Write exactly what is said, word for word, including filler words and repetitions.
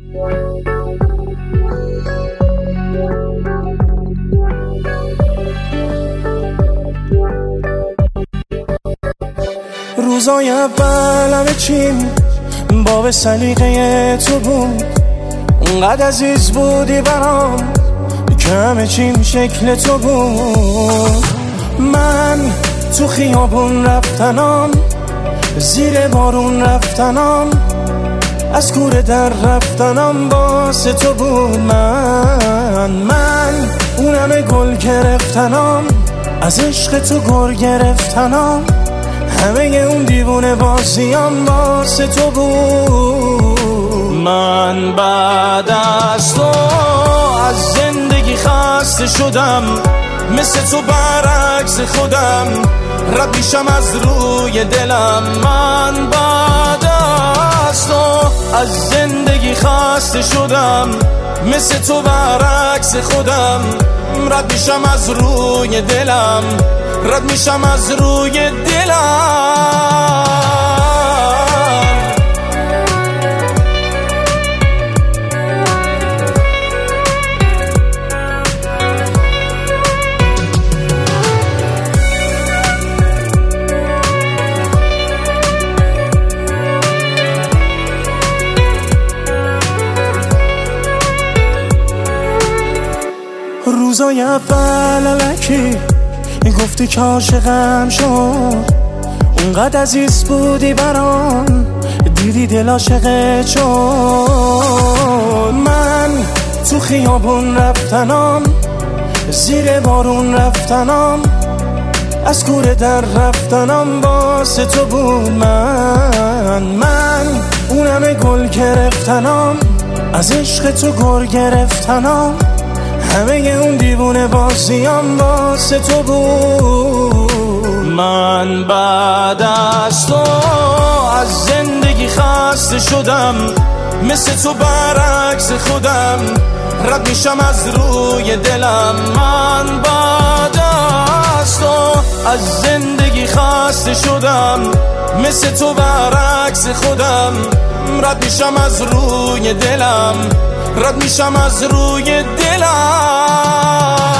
روزای اول همه چیم باب سلیقه تو بود، اونقدر عزیز بودی برام که همه چیم شکل تو بود. من تو خیابون رفتنام، زیر بارون رفتنام، از کوره در رفتنام واسه تو بود. من من اونم گل گرفتنام، از عشق تو گر گرفتنام، همه اون دیوونه بازیام واسه تو بود. من بعد از تو از زندگی خسته شدم، مثل تو برعکس خودم رد میشم از روی دلم. من بعد از تو از زندگی خسته شدم، مثل تو برعکس خودم رد میشم از روی دلم، رد میشم از روی دلم. روزای اول الکی گفتی که عاشقم شد، اونقدر عزیز بودی برام دیدی دل عاشقت شد. من تو خیابون رفتنام، زیر بارون رفتنام، از کوره در رفتنام واسه تو بود. من من اونم گل گرفتنام، از عشق تو گر گرفتنام، همه اون دیوونه بازیام واسه تو بود. من بعد از تو از زندگی خسته شدم، مثل تو برعکس خودم رد میشم از روی دلم. من بعد از تو از زندگی خسته شدم، مثل تو برعکس خودم رد میشم از روی دلم، رد میشم از روی دلم.